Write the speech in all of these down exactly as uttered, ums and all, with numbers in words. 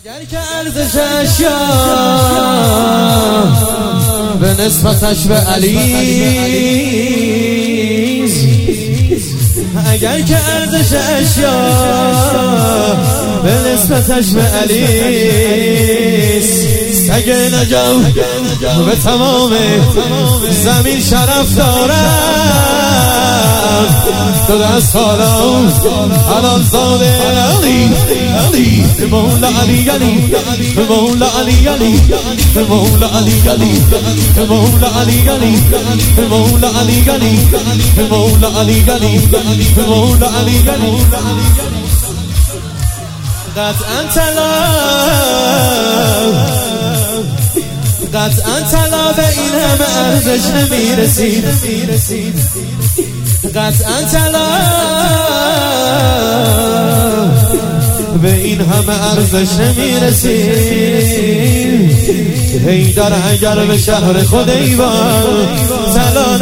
اگر که ارزش اشیا به نسبتش به علی، اگر که ارزش اشیا به نسبتش به علی، سگ نجو به تمام زمین شرف دارد. تو دست حالا حلال زاده علی علی مولا علی علی مولا علی علی مولا علی علی مولا علی علی مولا علی علی مولا علی علی مولا علی علی قطعا طلا قطعا طلا به این همه ارزش نمیرسید، قطعا طلا به این همه ارزش نمیرسید. حیدر اگر به شهر خود ایوان طلا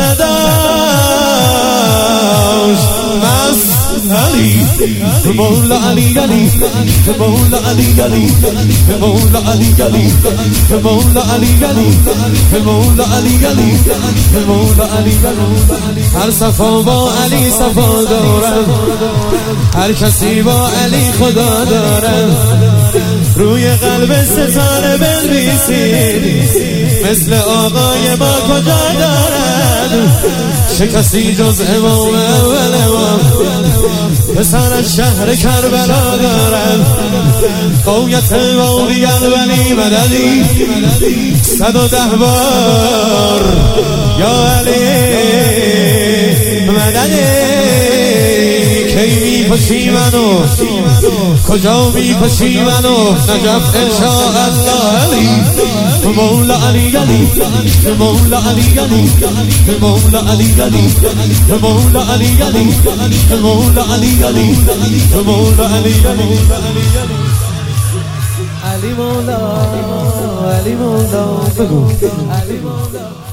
نداشت، مست علی مولا علی علی مولا علی علی مولا علی علی مولا علی علی مولا علی علی مولا علی علی. هر صفا با علی صفا دارد، هر کسی با علی خدا دارد. روی قلب ستاره بنویسید مثل آقای ما کجا دارد. چه کسی جز امام اول امام پسر شهر کربلا دارد. قویت وادی الولی مددی صد و ده بار یا علی مددی. کی می کشی منو کجا می کشی منو نجف انشاءالله علی مولا علی علی مولا علی علی مولا علی علی مولا علی علی مولا علی علی مولا علی علی علی مولا علی مولا بگو علی مولا.